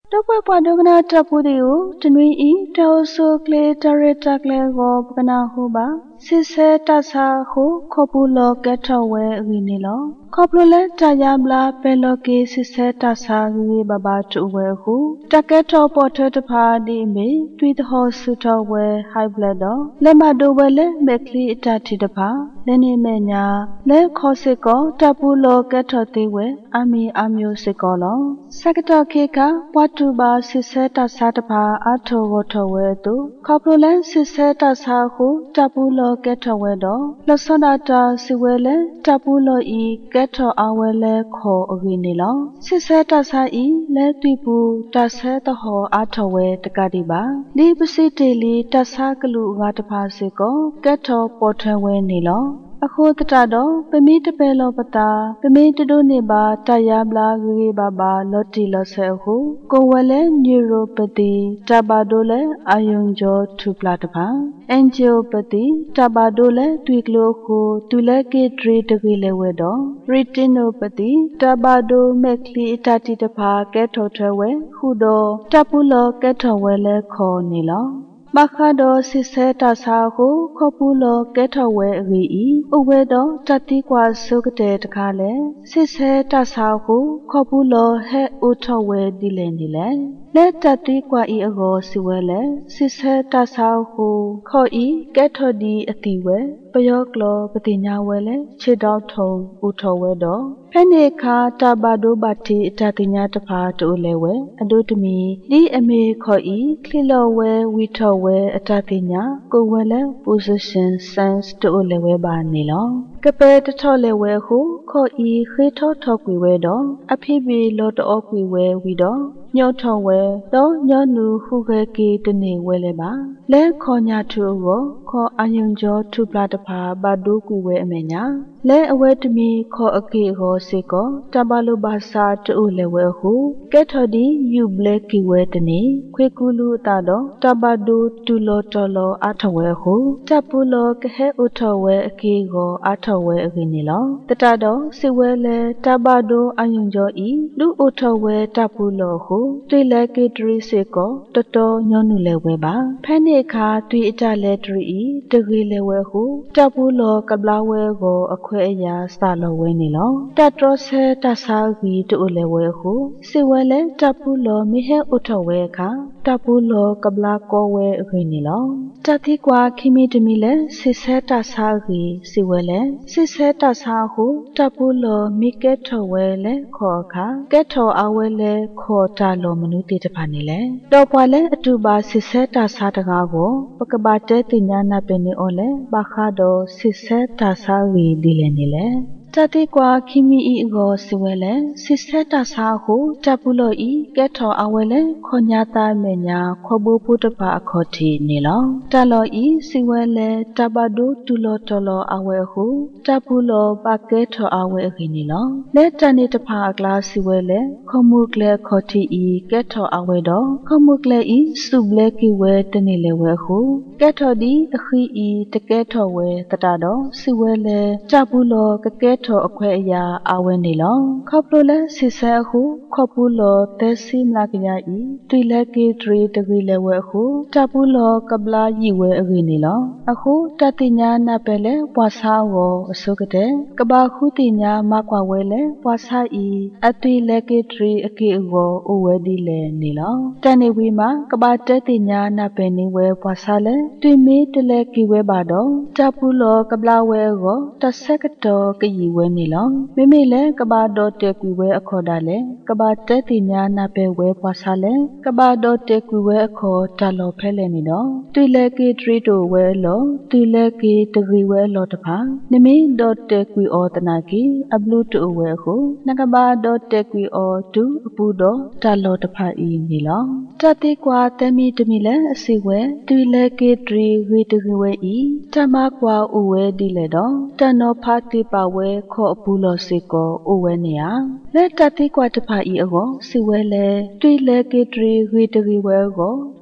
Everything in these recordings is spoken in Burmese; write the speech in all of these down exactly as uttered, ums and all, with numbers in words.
Đâu phải bắt đầu na tapu diu, tenui i tau so kle tare takle go bkana ho ba, si se ta sa ho khopu lo ke thawe ri ni lo. Khoplo le ta ya bla pe lo ke si se ta sa ri ba ba tu we hu, ta ke thaw po the ta pha di me, twi the ho su thaw we high blood do, le ma do we le me kli ta thi ta pha, le ni me nya, le kho se ko tapu lo ke thaw te we, ami amyo se ko lo. Sakata ke ka watu ba si se ta sa ta pha a tho go thaw we tu, khoplo le si se ta sa hu tapu lo ke thaw we do, lo so da ta si we le tapu lo i ke thaw a we le kho ri ni lo. Si se ta sa i le twi pu ta se ta ho a thaw we ta ka di ba. Li psi te li ta sa ka lu ga ta pha se ko ke thaw po thwe we ni lo. အခုတတတော့ပမီတပဲလောပတာပမီတတို့နေပါတရပလာဂေဘာဘာလော်တီလော်ဆဲဟုကိုဝလဲနျူရိုပတီတဘာဒိုလဲအာယုံကျော်ထူပလာတပါအန်ဂျီယိုပတီတဘာဒိုလဲတွေ့ကလို့ဟုတူလဲကေဒရီတကေလဲဝဲတော့ရီတင်နိုပတီတဘာဒိုမက်ကလီတတီတဖာကဲထော်ထွဲဝဲဟုတော့တပူလောကဲထော်ဝဲလဲခေါ်နေလော မခါတော့စစ်ဆဲတာစာကိုခေါပူလောကဲထော်ဝဲအရီဤဥဝဲတော့တတိကွာစုကတဲ့တခါလဲစစ်ဆဲတာစာကိုခေါပူလောဟဲဥထော်ဝဲဒီလဲနေလဲလက်တတိကွာဤအကောစီဝဲလဲစစ်ဆဲတာစာကိုခေါ်ဤကဲထော်ဒီအတိဝဲပယောကလောပတိညာဝဲလဲခြေတော့ထုံဥထော်ဝဲတော့ဖဲနေခါတဘာဒိုဘတိအတတိညာတဖာတူလဲဝဲအဒုတမီဒီအမေခေါ်ဤခလီလောဝဲဝီထော်ဝဲအတတိညာကိုဝဲလဲ position sense တူလဲဝဲပါနေလောကပဲတထော်လဲဝဲဟုခေါ်ဤခေထော်ထော်ကွေဝဲတော့အဖိဘီလောတောကွေဝဲဝီတော့ညောထော်ဝဲတော့ညောနူဟုခဲကေတနေဝဲလဲပါလဲခေါ်ညာထူကိုခေါ်အယုံကျော်ထူပလာတဖာဘာဒိုကွေဝဲအမေညာလဲအဝဲတမီခေါ်အကေကိုစေကောတဘလိုဘာစာတူလဲဝဲဟုကဲထော်ဒီယူဘလက်ကေဝဲတနေခွေကူလူတာတော့တဘဒိုတူလောတော်လောအထဝဲဟုတပူလောကဟဲဥထဝဲအကေကိုအထဝဲအကိနေလောတတတော့စေဝဲလဲတဘဒိုအယုံကျော်ဤလူဥထဝဲတပူလောဟုတွေ့လဲကေတရီစေကောတတော်ညောနုလဲဝဲပါဖဲနေခါတွေ့အတလဲတရီတကေလဲဝဲဟုတပူလောကပလာဝဲကိုအခွဲအရာစလောဝဲနေလောတတရဆဲတဆာဂီတူလဲဝဲဟုစေဝဲလဲတပူလောမိဟဲဥထဝဲခါတပူလောကပလာကောဝဲအခိနေလောတတိကွာခိမီတမီလဲစစ်ဆဲတဆာဂီစေဝဲလဲစစ်ဆဲတဆာဟုတပူလောမိကဲထဝဲလဲခေါ်ခါကဲထော်အဝဲလဲခေါ်တာလောမနုတိတဖာနေလဲတော့ပွာလဲအတူပါစစ်ဆဲတဆာတကားကိုပကဘာတဲတင်ညာနာပင်နေအော်လဲဘာခါတော့စစ်ဆဲတဆာဂီဒီလဲနေလဲတတိကွာခိမီဤကိုစဝဲလဲစစ်ဆက်တဆာဟုတပူလို့ဤကဲထော်အဝဲလဲခေါညာတာမေညာခေါ်ဘူးဖုတပါအခေါ်တီနေလောတလောဤစဝဲလဲတဘဒုတူလောတလောအဝဲဟုတပူလို့ပါကဲထော်အဝဲခိနေလောလက်တနေတဖာအကလာစဝဲလဲခေါမှုကလဲခေါ်တီဤကဲထော်အဝဲတော့ခေါမှုကလဲဤစုဘလဲကိဝဲတနေလဲဝဲဟုကဲထော်ဒီအခီဤတကဲထော်ဝဲတတတော့စဝဲလဲတပူလို့ကကဲထော်အခွဲအရာအဝဲနေလောခေါပလိုလဲစီဆဲဟုခေါပူလောတဲစီမလာကရဤတွေ့လဲကေဒရီတဂီလဲဝဲဟုတပူလောကပလာယီဝဲအဂီနေလောအခုတတိညာနာပဲလဲပွားစားဝအစုကတဲ့ကဘာခုတိညာမကွာဝဲလဲပွားစားဤအတွေ့လဲကေဒရီအကေအဝအိုဝဲဒီလဲနေလောတန်နေဝီမှာကဘာတဲတိညာနာပဲနေဝဲပွားစားလဲတွေ့မေးတလဲကေဝဲပါတော့တပူလောကပလာဝဲကိုတဆက်ကတော်ကီဝဲနေလောမိမိလဲကဘာတော်တဲကွေဝဲအခေါ်တာလဲကဘာတဲတိညာနာပဲဝဲပွားစားလဲကဘာတော်တဲကွေဝဲအခေါ်တလောဖဲလဲနေတော့တွေ့လဲကေထရီတိုဝဲလောတွေ့လဲကေတဂီဝဲလောတဖာနမီတော်တဲကွေအောတနာကီအဘလူတိုဝဲဟုနကဘာတော်တဲကွေအောတူအပူတော်တလောတဖာဤနေလောတတိကွာတမီတမီလဲအစီဝဲတွေ့လဲကေထရီဝေတဂီဝဲဤတမကွာဥဝဲဒီလဲတော့တနောဖာတိပါဝဲခေါ်အပူလောစေကောဥဝဲနေယလက်တတိကွာတဖာဤအောစီဝဲလဲတွေ့လဲကေထရီဝေတဂီဝဲကိုထ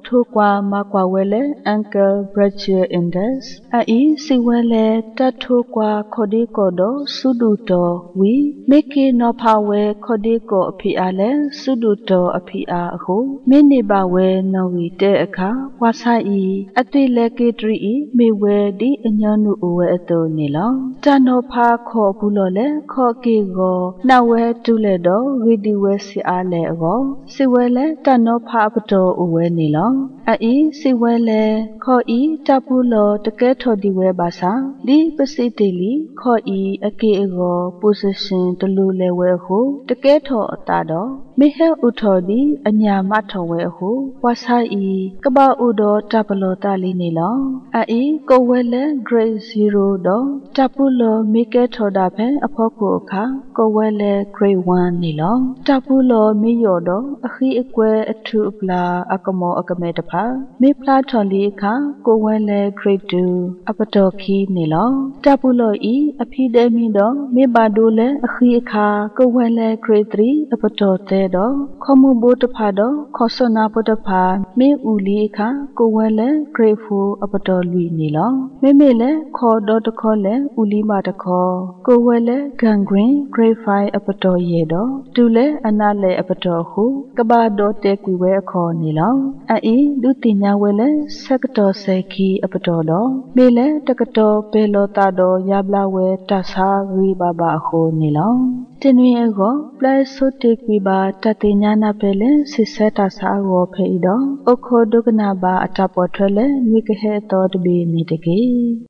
Tatokwa Makwawele Ankle Bridge Index Ai Siwele Tatokwa Kodikodo Suduto We Miki no Pawe Kodiko Piale Suduto Apia Ho Minibawe no we de aka Wasai Atile Kitri Miwe di Nyanu Uwe Eto Nilo Tanopa Ko Bulole Ko Kigo Nawe Tuledo Ridiwe Si Ale Go Siwele Tanopa Apato Uwe Nilo Ai Siwele Ko I Tapulo Taketo Diwe Basa Li Pasitili Ko I Ake Ego Position Tululewe Ho Taketo Tado Mihe Utodi Anya Matowe Ho Wasai Kaba Udo Tapulo Tali Nilo Ai Kowele Grade Zero Do Tapulo Mike Todape Apoko Ka Kowele Grade One Nilo Tapulo Miyodo Ahi Ekwe Atu Upla Akamo Akametapa Mi Platoli Ka Kowele Grade Two Apatoki Nilo Tapulo I Apidemi Do Mi Badule Ahi Ka Kowele Grade Three Apatote Do Komu Botapado Kosona Potapa Mi Uli Ka Kowele Grade Four Apatolui Nilo Mimile Ko Dotokole Uli Matako Kowele Gangrene Grade Five Apato Yedo Tule Anale Apato Hu Kaba Dote Kwiwe Ko Nilo Ai Dutinya Wele Sekato Seki Apato Do Mile Takato Pelotado Yablawe Tasa Ribaba Ho Nilo Tenui Ego Play Sote Kwiba Tatinyana Pele Siseta Sa Go Peido Oko Doganaba Atapotwele Mikahe Tod Be Nitiki